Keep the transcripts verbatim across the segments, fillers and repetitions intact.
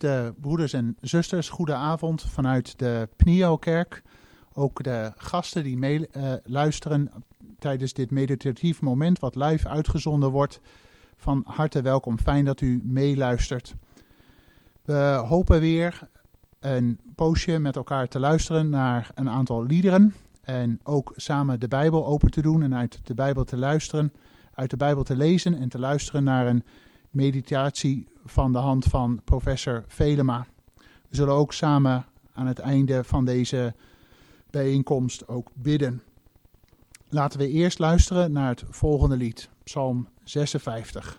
Beste broeders en zusters, goedenavond vanuit de Pnio-kerk. Ook de gasten die mee, uh, luisteren tijdens dit meditatief moment wat live uitgezonden wordt. Van harte welkom, fijn dat u meeluistert. We hopen weer een poosje met elkaar te luisteren naar een aantal liederen. En ook samen de Bijbel open te doen en uit de Bijbel te luisteren. Uit de Bijbel te lezen en te luisteren naar een meditatie van de hand van professor Velema. We zullen ook samen aan het einde van deze bijeenkomst ook bidden. Laten we eerst luisteren naar het volgende lied, Psalm zesenvijftig.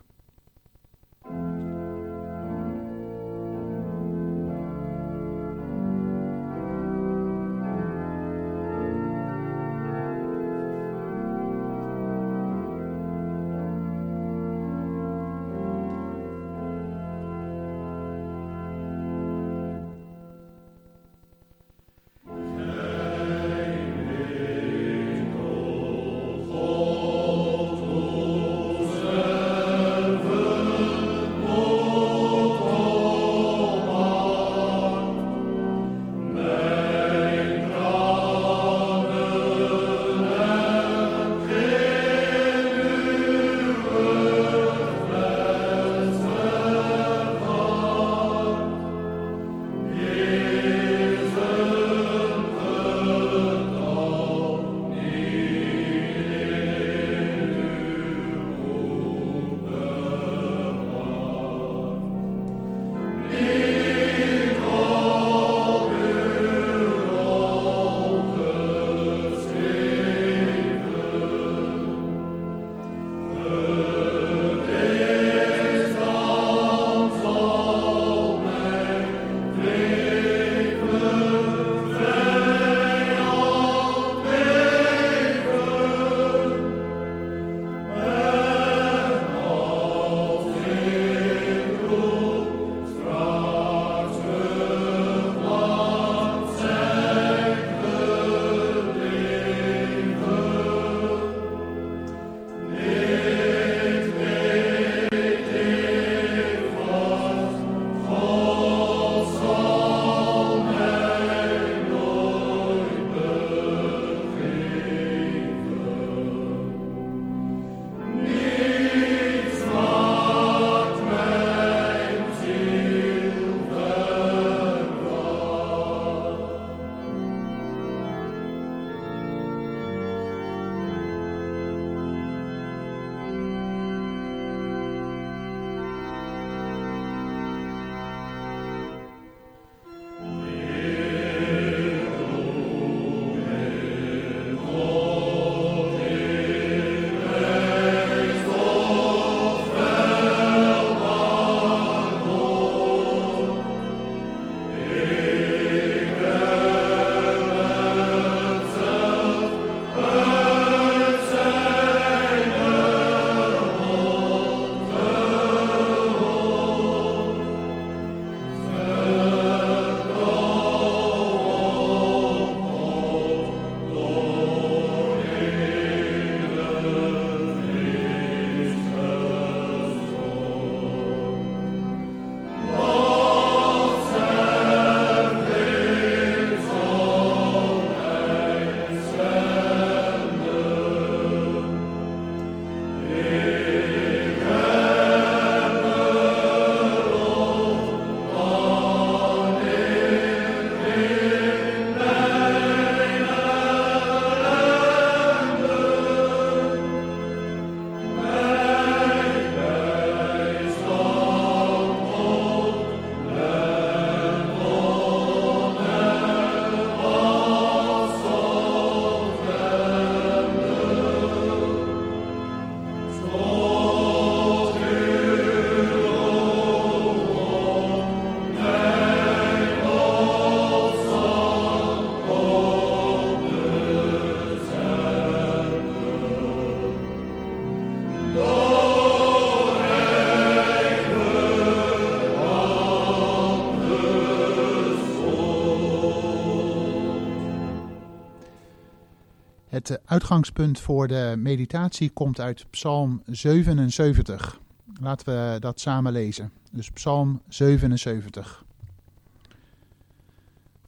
Het uitgangspunt voor de meditatie komt uit Psalm zevenenzeventig. Laten we dat samen lezen. Dus Psalm zevenenzeventig.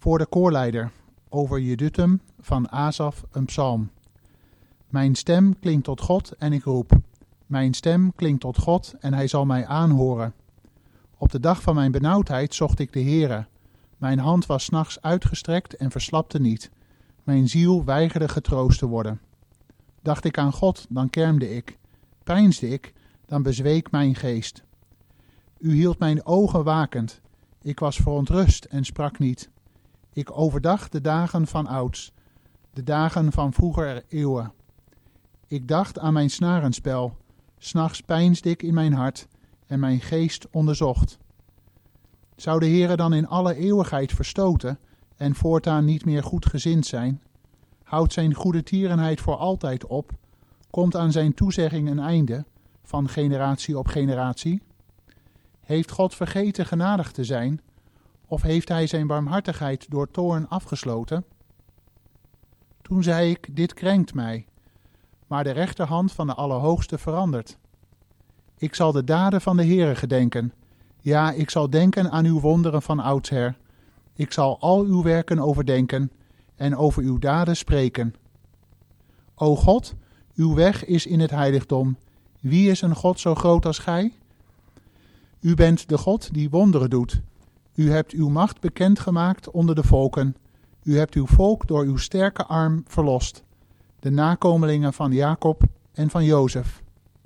Voor de koorleider, over Jeduthun van Asaf een psalm. Mijn stem klinkt tot God en ik roep. Mijn stem klinkt tot God en hij zal mij aanhoren. Op de dag van mijn benauwdheid zocht ik de Heere. Mijn hand was 's nachts uitgestrekt en verslapte niet. Mijn ziel weigerde getroost te worden. Dacht ik aan God, dan kermde ik. Peinsde ik, dan bezweek mijn geest. U hield mijn ogen wakend. Ik was verontrust en sprak niet. Ik overdacht de dagen van ouds, de dagen van vroeger eeuwen. Ik dacht aan mijn snarenspel. 's Nachts peinsde ik in mijn hart en mijn geest onderzocht. Zou de Heere dan in alle eeuwigheid verstoten en voortaan niet meer goedgezind zijn? Houdt zijn goede tierenheid voor altijd op? Komt aan zijn toezegging een einde, van generatie op generatie? Heeft God vergeten genadig te zijn? Of heeft hij zijn barmhartigheid door toorn afgesloten? Toen zei ik, dit krenkt mij, maar de rechterhand van de Allerhoogste verandert. Ik zal de daden van de Heere gedenken. Ja, ik zal denken aan uw wonderen van oudsher. Ik zal al uw werken overdenken en over uw daden spreken. O God, uw weg is in het heiligdom. Wie is een God zo groot als gij? U bent de God die wonderen doet. U hebt uw macht bekendgemaakt onder de volken. U hebt uw volk door uw sterke arm verlost. De nakomelingen van Jacob en van Jozef.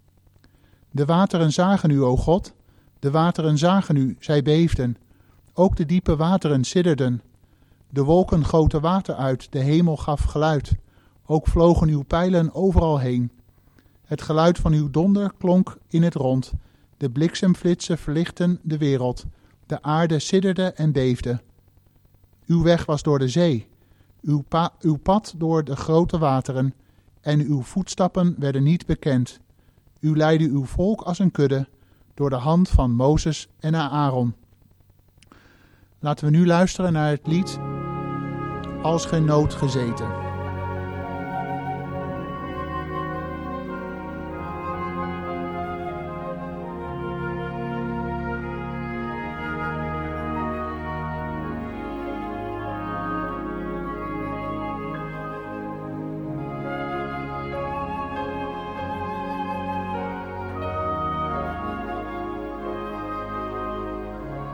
De wateren zagen u, o God. De wateren zagen u, zij beefden. Ook de diepe wateren sidderden. De wolken goten water uit, de hemel gaf geluid. Ook vlogen uw pijlen overal heen. Het geluid van uw donder klonk in het rond. De bliksemflitsen verlichtten de wereld. De aarde sidderde en beefde. Uw weg was door de zee, uw, pa- uw pad door de grote wateren, en uw voetstappen werden niet bekend. U leidde uw volk als een kudde, door de hand van Mozes en Aaron. Laten we nu luisteren naar het lied Als ge nood gezeten.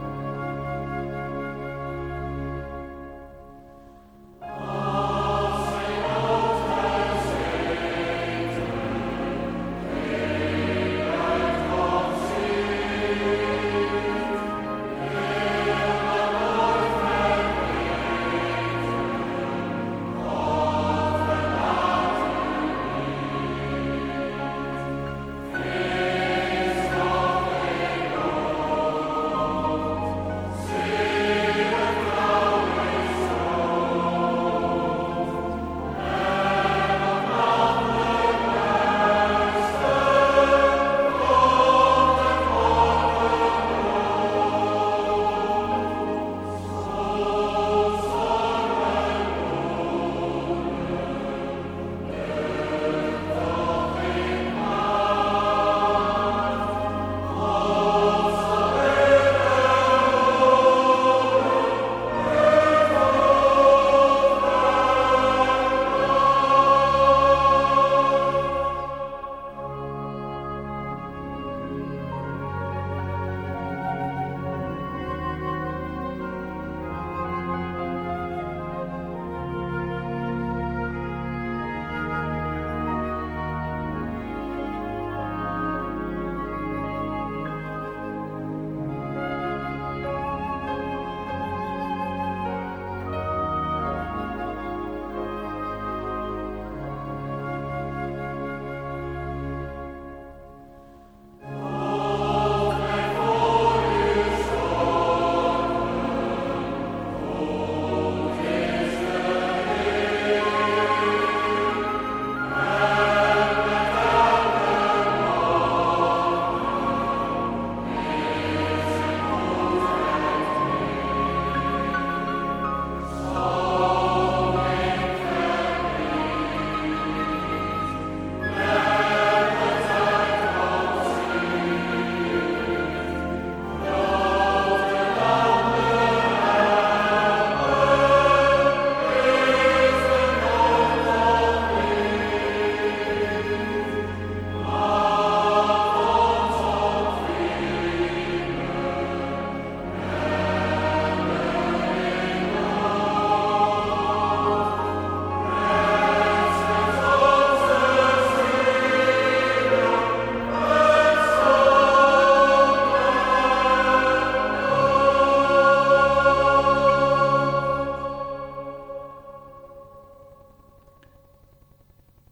Als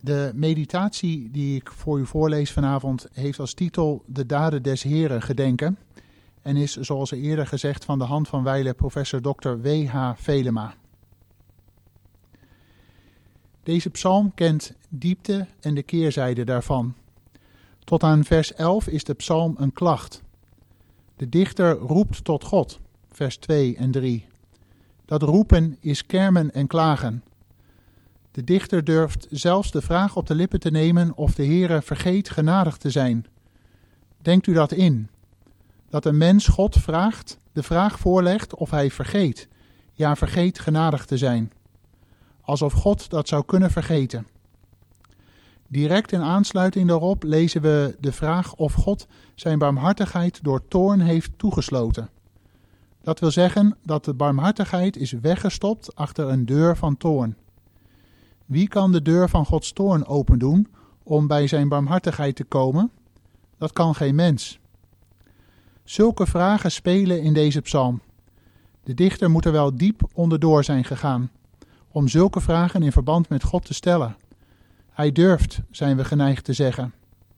De meditatie die ik voor u voorlees vanavond heeft als titel De daden des Heren gedenken en is, zoals eerder gezegd, van de hand van wijle professor dokter W H Velema. Deze psalm kent diepte en de keerzijde daarvan. Tot aan vers elf is de psalm een klacht. De dichter roept tot God, vers twee en drie. Dat roepen is kermen en klagen. De dichter durft zelfs de vraag op de lippen te nemen of de Heere vergeet genadig te zijn. Denkt u dat in? Dat een mens God vraagt, de vraag voorlegt of hij vergeet, ja vergeet genadig te zijn. Alsof God dat zou kunnen vergeten. Direct in aansluiting daarop lezen we de vraag of God zijn barmhartigheid door toorn heeft toegesloten. Dat wil zeggen dat de barmhartigheid is weggestopt achter een deur van toorn. Wie kan de deur van Gods toorn opendoen om bij zijn barmhartigheid te komen? Dat kan geen mens. Zulke vragen spelen in deze psalm. De dichter moet er wel diep onderdoor zijn gegaan om zulke vragen in verband met God te stellen. Hij durft, zijn we geneigd te zeggen.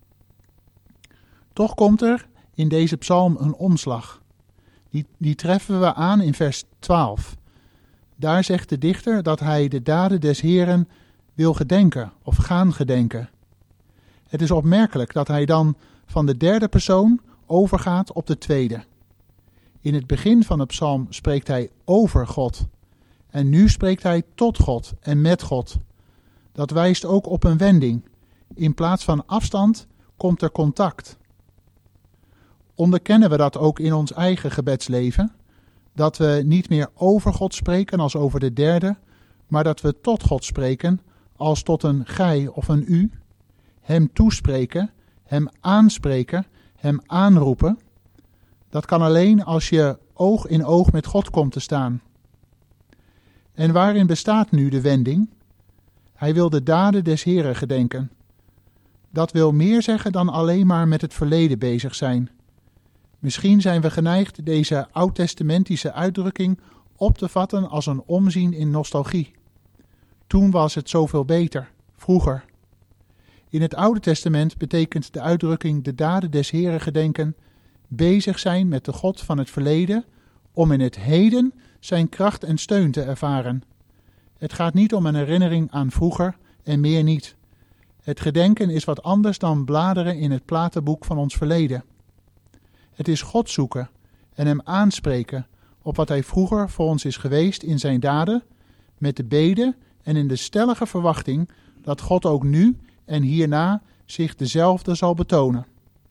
Toch komt er in deze psalm een omslag. Die, die treffen we aan in vers twaalf. Daar zegt de dichter dat hij de daden des Heren wil gedenken of gaan gedenken. Het is opmerkelijk dat hij dan van de derde persoon overgaat op de tweede. In het begin van de psalm spreekt hij over God. En nu spreekt hij tot God en met God. Dat wijst ook op een wending. In plaats van afstand komt er contact. Onderkennen we dat ook in ons eigen gebedsleven? Dat we niet meer over God spreken als over de derde, maar dat we tot God spreken als tot een gij of een u, hem toespreken, hem aanspreken, hem aanroepen. Dat kan alleen als je oog in oog met God komt te staan. En waarin bestaat nu de wending? Hij wil de daden des Heren gedenken. Dat wil meer zeggen dan alleen maar met het verleden bezig zijn. Misschien zijn we geneigd deze oud-testamentische uitdrukking op te vatten als een omzien in nostalgie. Toen was het zoveel beter, vroeger. In het Oude Testament betekent de uitdrukking de daden des Heren gedenken bezig zijn met de God van het verleden om in het heden zijn kracht en steun te ervaren. Het gaat niet om een herinnering aan vroeger en meer niet. Het gedenken is wat anders dan bladeren in het platenboek van ons verleden. Het is God zoeken en hem aanspreken op wat hij vroeger voor ons is geweest in zijn daden, met de bede en in de stellige verwachting dat God ook nu en hierna zich dezelfde zal betonen.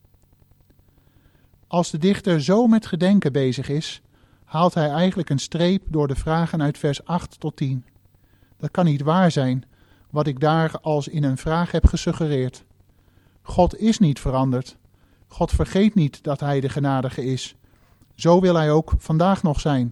Als de dichter zo met gedenken bezig is, haalt hij eigenlijk een streep door de vragen uit vers acht tot tien. Dat kan niet waar zijn, wat ik daar als in een vraag heb gesuggereerd. God is niet veranderd. God vergeet niet dat hij de genadige is. Zo wil hij ook vandaag nog zijn.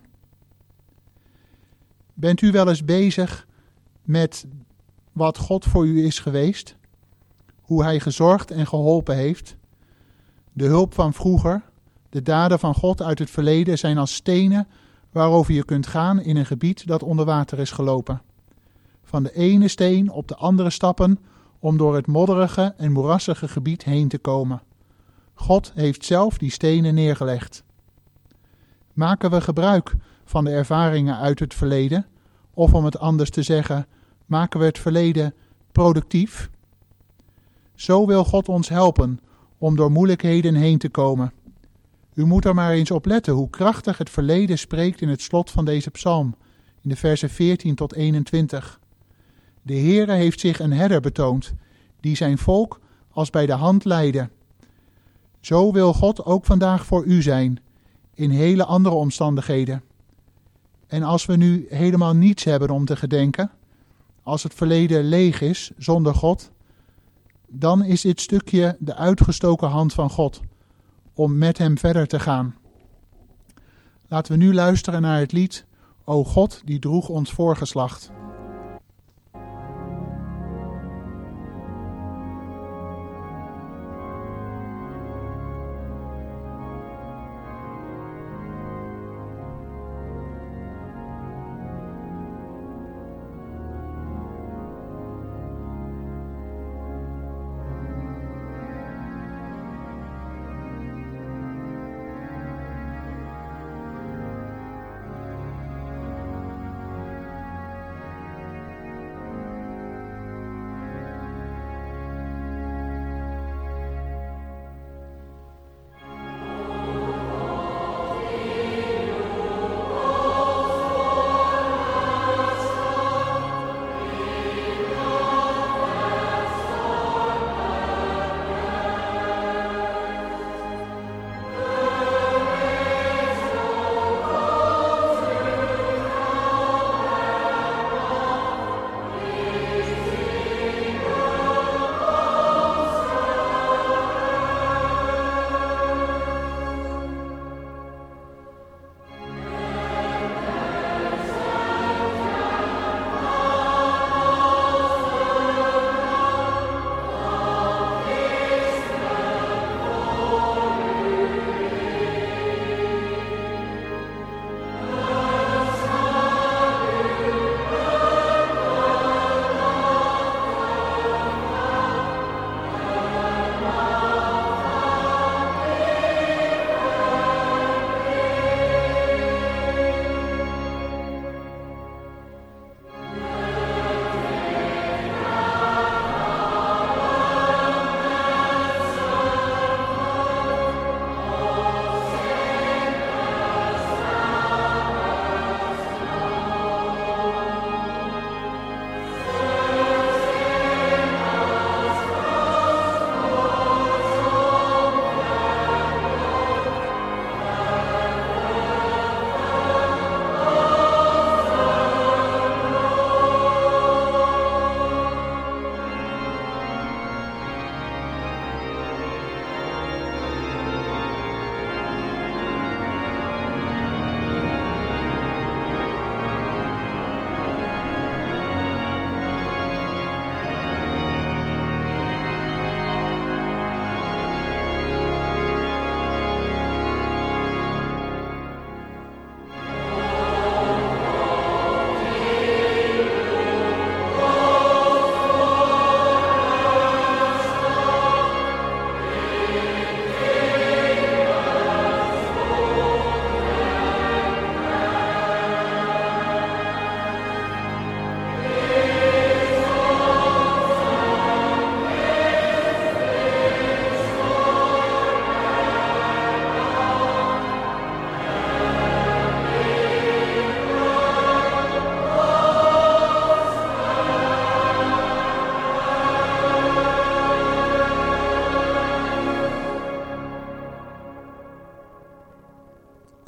Bent u wel eens bezig met wat God voor u is geweest? Hoe hij gezorgd en geholpen heeft? De hulp van vroeger, de daden van God uit het verleden zijn als stenen waarover je kunt gaan in een gebied dat onder water is gelopen. Van de ene steen op de andere stappen om door het modderige en moerassige gebied heen te komen. God heeft zelf die stenen neergelegd. Maken we gebruik van de ervaringen uit het verleden? Of om het anders te zeggen, maken we het verleden productief? Zo wil God ons helpen om door moeilijkheden heen te komen. U moet er maar eens op letten hoe krachtig het verleden spreekt in het slot van deze psalm, in de versen veertien tot eenentwintig. De Heere heeft zich een herder betoond, die zijn volk als bij de hand leidde. Zo wil God ook vandaag voor u zijn, in hele andere omstandigheden. En als we nu helemaal niets hebben om te gedenken, als het verleden leeg is, zonder God, dan is dit stukje de uitgestoken hand van God, om met hem verder te gaan. Laten we nu luisteren naar het lied O God, die droeg ons voorgeslacht.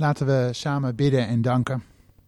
Laten we samen bidden en danken.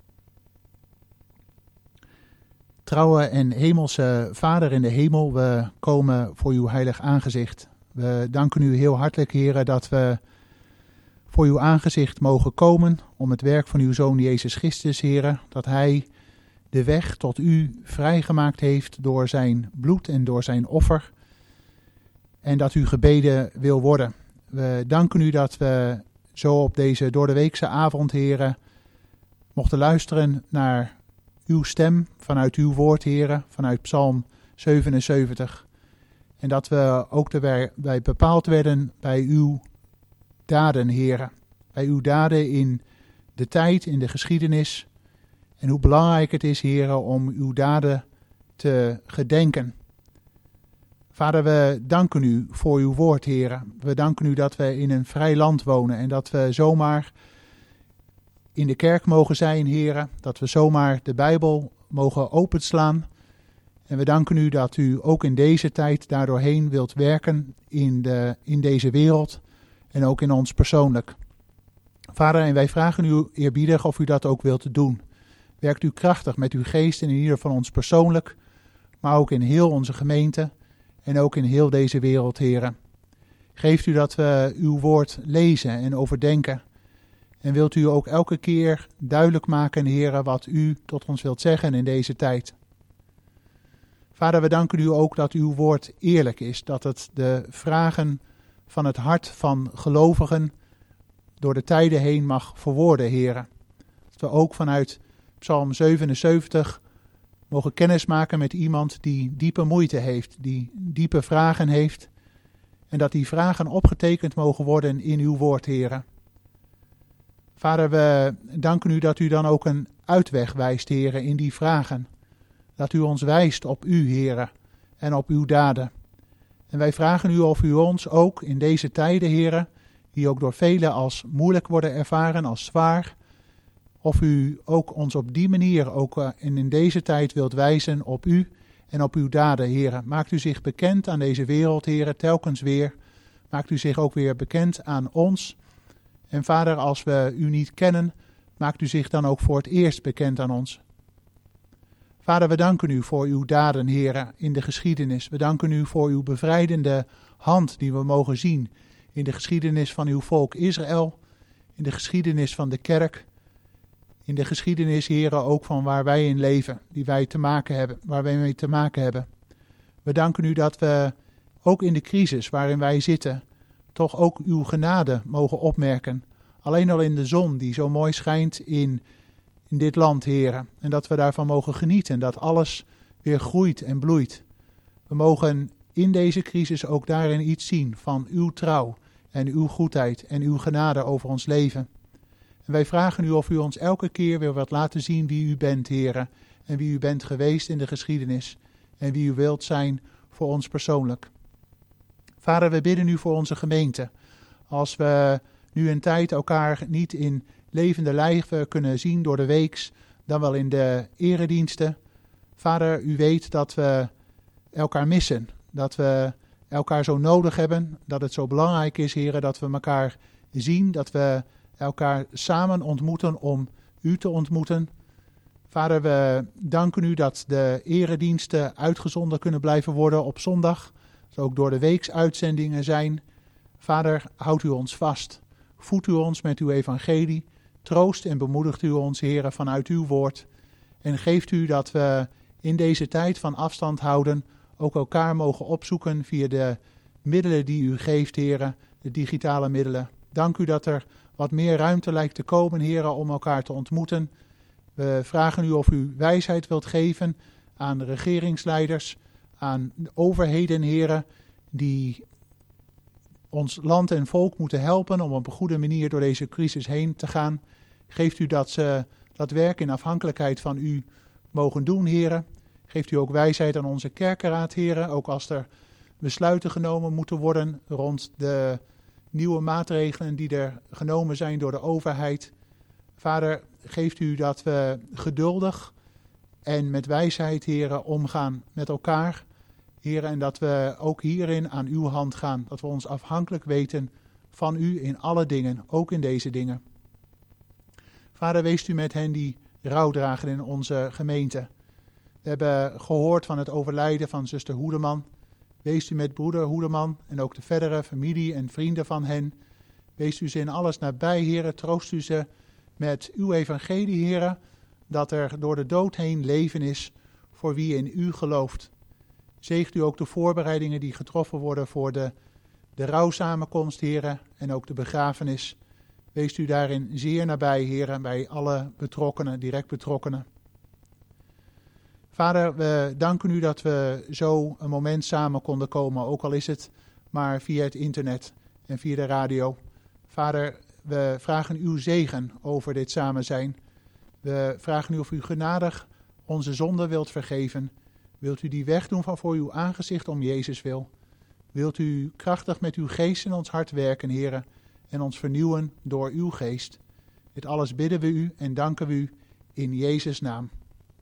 Trouwe en hemelse Vader in de hemel, we komen voor uw heilig aangezicht. We danken u heel hartelijk, Heere, dat we voor uw aangezicht mogen komen om het werk van uw Zoon Jezus Christus, Heere, dat hij de weg tot u vrijgemaakt heeft door zijn bloed en door zijn offer en dat u gebeden wil worden. We danken u dat we zo op deze doordeweekse avond, Heere, mochten luisteren naar uw stem vanuit uw woord, Heere, vanuit Psalm zevenenzeventig. En dat we ook erbij bij bepaald werden bij uw daden, Heere. Bij uw daden in de tijd, in de geschiedenis. En hoe belangrijk het is, Heere, om uw daden te gedenken. Vader, we danken u voor uw woord, Heere. We danken u dat we in een vrij land wonen en dat we zomaar in de kerk mogen zijn, Heere. Dat we zomaar de Bijbel mogen openslaan. En we danken u dat u ook in deze tijd daardoorheen wilt werken in, de, in deze wereld en ook in ons persoonlijk. Vader, en wij vragen u eerbiedig of u dat ook wilt doen. Werkt u krachtig met uw geest en in ieder van ons persoonlijk, maar ook in heel onze gemeente en ook in heel deze wereld, Heere. Geeft u dat we uw woord lezen en overdenken. En wilt u ook elke keer duidelijk maken, Heere, wat u tot ons wilt zeggen in deze tijd. Vader, we danken u ook dat uw woord eerlijk is, dat het de vragen van het hart van gelovigen door de tijden heen mag verwoorden, Heere. Dat we ook vanuit Psalm zevenenzeventig mogen kennismaken met iemand die diepe moeite heeft, die diepe vragen heeft. En dat die vragen opgetekend mogen worden in uw woord, Heere. Vader, we danken u dat u dan ook een uitweg wijst, Heere, in die vragen. Dat u ons wijst op u, Heere, en op uw daden. En wij vragen u of u ons ook in deze tijden, Heere, die ook door velen als moeilijk worden ervaren, als zwaar, of u ook ons op die manier ook uh, in, in deze tijd wilt wijzen op u en op uw daden, Heere. Maakt u zich bekend aan deze wereld, Heere, telkens weer. Maakt u zich ook weer bekend aan ons. En Vader, als we u niet kennen, maakt u zich dan ook voor het eerst bekend aan ons. Vader, we danken u voor uw daden, Heere, in de geschiedenis. We danken u voor uw bevrijdende hand die we mogen zien in de geschiedenis van uw volk Israël, in de geschiedenis van de kerk, in de geschiedenis, Heere, ook van waar wij in leven, die wij te maken hebben, waar wij mee te maken hebben. We danken u dat we ook in de crisis waarin wij zitten, toch ook uw genade mogen opmerken. Alleen al in de zon die zo mooi schijnt in, in dit land, Heere. En dat we daarvan mogen genieten, dat alles weer groeit en bloeit. We mogen in deze crisis ook daarin iets zien van uw trouw en uw goedheid en uw genade over ons leven. En wij vragen u of u ons elke keer weer wilt laten zien wie u bent, Heere. En wie u bent geweest in de geschiedenis. En wie u wilt zijn voor ons persoonlijk. Vader, we bidden u voor onze gemeente. Als we nu een tijd elkaar niet in levende lijven kunnen zien door de weeks, dan wel in de erediensten. Vader, u weet dat we elkaar missen. Dat we elkaar zo nodig hebben. Dat het zo belangrijk is, Heere, dat we elkaar zien. Dat we elkaar samen ontmoeten om u te ontmoeten. Vader, we danken u dat de erediensten uitgezonden kunnen blijven worden op zondag. Dat ook door de weeks uitzendingen zijn. Vader, houdt u ons vast. Voedt u ons met uw evangelie. Troost en bemoedigt u ons, Heere, vanuit uw woord. En geeft u dat we in deze tijd van afstand houden ook elkaar mogen opzoeken via de middelen die u geeft, Heere, de digitale middelen. Dank u dat er wat meer ruimte lijkt te komen, Heere, om elkaar te ontmoeten. We vragen u of u wijsheid wilt geven aan de regeringsleiders, aan de overheden, Heere, die ons land en volk moeten helpen om op een goede manier door deze crisis heen te gaan. Geeft u dat ze dat werk in afhankelijkheid van u mogen doen, Heere. Geeft u ook wijsheid aan onze kerkenraad, Heere, ook als er besluiten genomen moeten worden rond de nieuwe maatregelen die er genomen zijn door de overheid. Vader, geeft u dat we geduldig en met wijsheid, Heere, omgaan met elkaar. Heere, en dat we ook hierin aan uw hand gaan. Dat we ons afhankelijk weten van u in alle dingen, ook in deze dingen. Vader, wees u met hen die rouw dragen in onze gemeente. We hebben gehoord van het overlijden van zuster Hoedeman. Wees u met broeder Hoedeman en ook de verdere familie en vrienden van hen. Wees u ze in alles nabij, Heere. Troost u ze met uw evangelie, Heere, dat er door de dood heen leven is voor wie in u gelooft. Zegent u ook de voorbereidingen die getroffen worden voor de, de rouwsamenkomst, Heere, en ook de begrafenis. Wees u daarin zeer nabij, Heere, bij alle betrokkenen, direct betrokkenen. Vader, we danken u dat we zo een moment samen konden komen, ook al is het maar via het internet en via de radio. Vader, we vragen uw zegen over dit samen zijn. We vragen u of u genadig onze zonden wilt vergeven. Wilt u die wegdoen van voor uw aangezicht om Jezus wil. Wilt u krachtig met uw geest in ons hart werken, Heere, en ons vernieuwen door uw geest. Dit alles bidden we u en danken we u in Jezus' naam.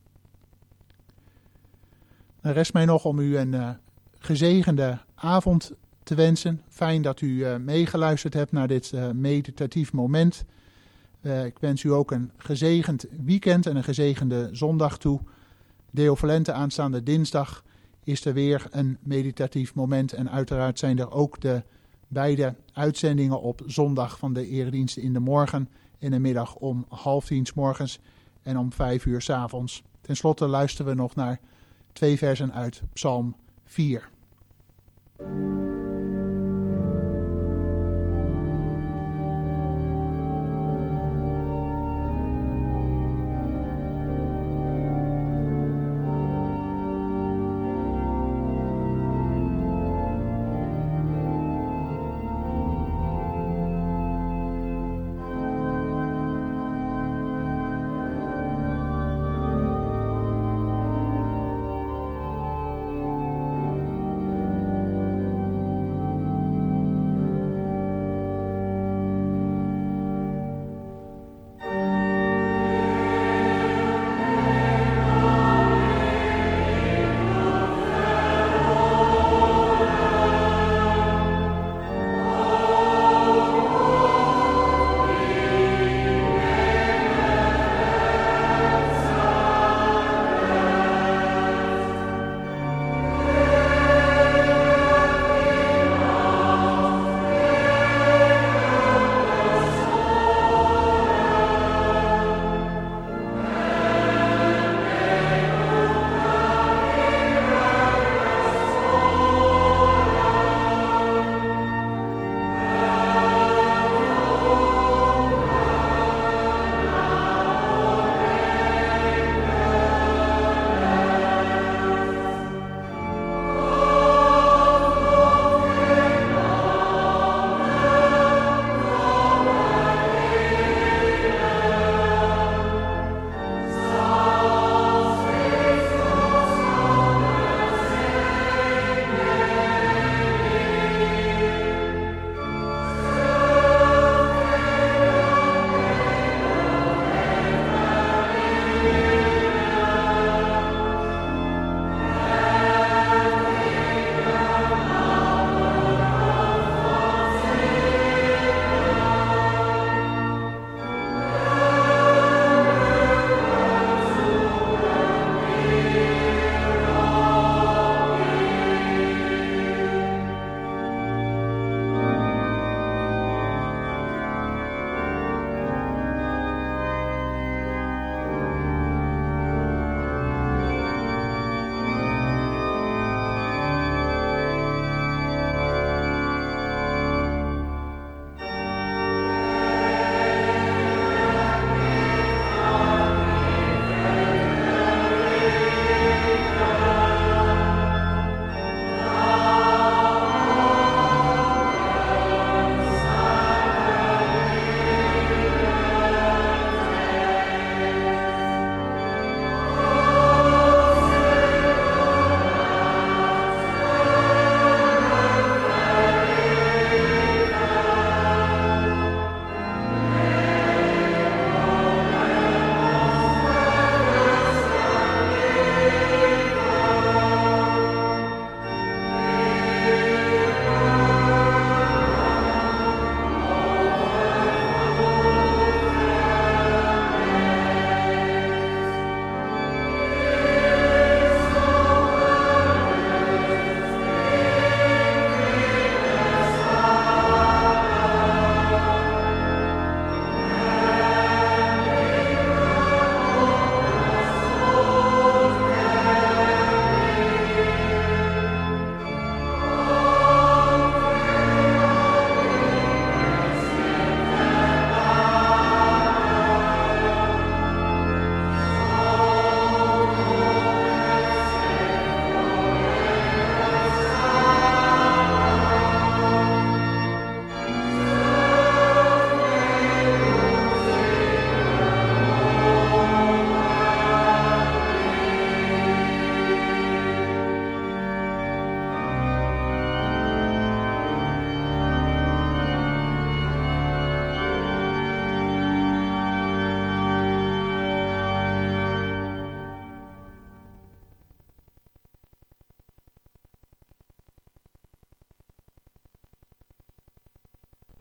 Dan rest mij nog om u een uh, gezegende avond te wensen. Fijn dat u uh, meegeluisterd hebt naar dit uh, meditatief moment. Uh, ik wens u ook een gezegend weekend en een gezegende zondag toe. Deo Volente aanstaande dinsdag is er weer een meditatief moment. En uiteraard zijn er ook de beide uitzendingen op zondag van de erediensten in de morgen en de middag om half tien 's morgens en om vijf uur 's avonds. Ten slotte luisteren we nog naar twee versen uit Psalm vier.